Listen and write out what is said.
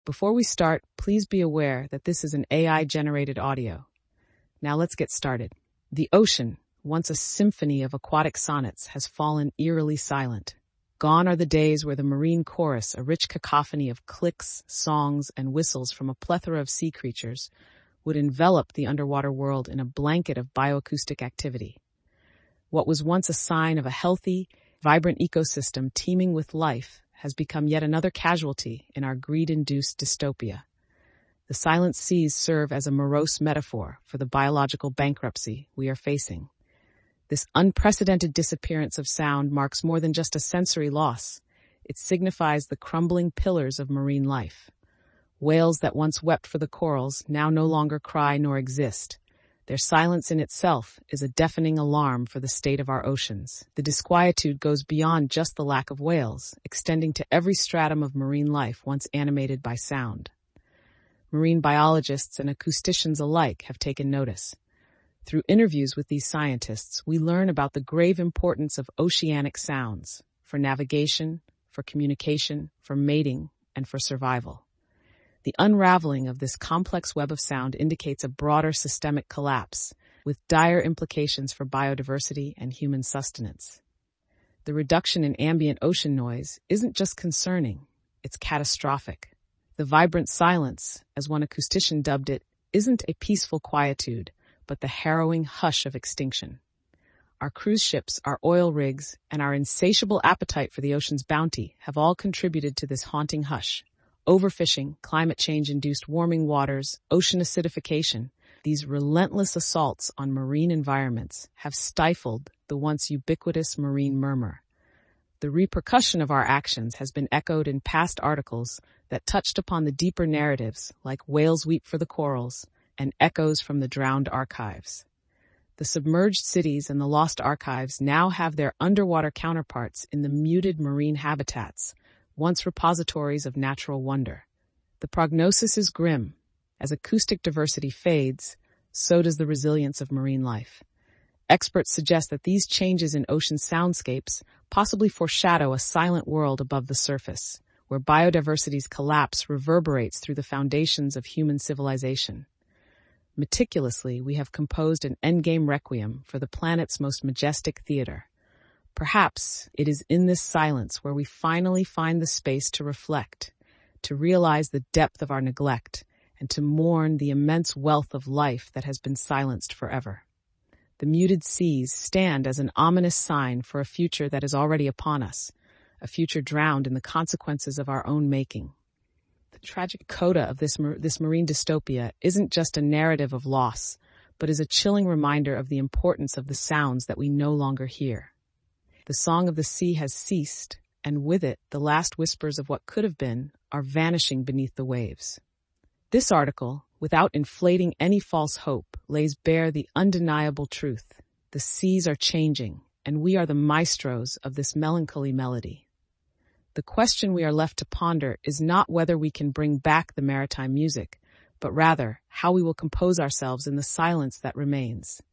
Before we start, please be aware that this is an AI-generated audio. Now let's get started. The ocean, once a symphony of aquatic sonnets, has fallen eerily silent. Gone are the days where the marine chorus, a rich cacophony of clicks, songs, and whistles from a plethora of sea creatures, would envelop the underwater world in a blanket of bioacoustic activity. What was once a sign of a healthy, vibrant ecosystem teeming with life has become yet another casualty in our greed-induced dystopia. The silent seas serve as a morose metaphor for the biological bankruptcy we are facing. This unprecedented disappearance of sound marks more than just a sensory loss. It signifies the crumbling pillars of marine life. Whales that once wept for the corals now no longer cry nor exist. Their silence in itself is a deafening alarm for the state of our oceans. The disquietude goes beyond just the lack of whales, extending to every stratum of marine life once animated by sound. Marine biologists and acousticians alike have taken notice. Through interviews with these scientists, we learn about the grave importance of oceanic sounds for navigation, for communication, for mating, and for survival. The unraveling of this complex web of sound indicates a broader systemic collapse, with dire implications for biodiversity and human sustenance. The reduction in ambient ocean noise isn't just concerning, it's catastrophic. The vibrant silence, as one acoustician dubbed it, isn't a peaceful quietude, but the harrowing hush of extinction. Our cruise ships, our oil rigs, and our insatiable appetite for the ocean's bounty have all contributed to this haunting hush. Overfishing, climate change-induced warming waters, ocean acidification, these relentless assaults on marine environments have stifled the once ubiquitous marine murmur. The repercussion of our actions has been echoed in past articles that touched upon the deeper narratives like Whales Weep for the Corals and Echoes from the Drowned Archives. The submerged cities and the lost archives now have their underwater counterparts in the muted marine habitats, once repositories of natural wonder. The prognosis is grim. As acoustic diversity fades, so does the resilience of marine life. Experts suggest that these changes in ocean soundscapes possibly foreshadow a silent world above the surface, where biodiversity's collapse reverberates through the foundations of human civilization. Meticulously, we have composed an endgame requiem for the planet's most majestic theater. Perhaps it is in this silence where we finally find the space to reflect, to realize the depth of our neglect, and to mourn the immense wealth of life that has been silenced forever. The muted seas stand as an ominous sign for a future that is already upon us, a future drowned in the consequences of our own making. The tragic coda of this marine dystopia isn't just a narrative of loss, but is a chilling reminder of the importance of the sounds that we no longer hear. The song of the sea has ceased, and with it, the last whispers of what could have been are vanishing beneath the waves. This article, without inflating any false hope, lays bare the undeniable truth. The seas are changing, and we are the maestros of this melancholy melody. The question we are left to ponder is not whether we can bring back the maritime music, but rather how we will compose ourselves in the silence that remains.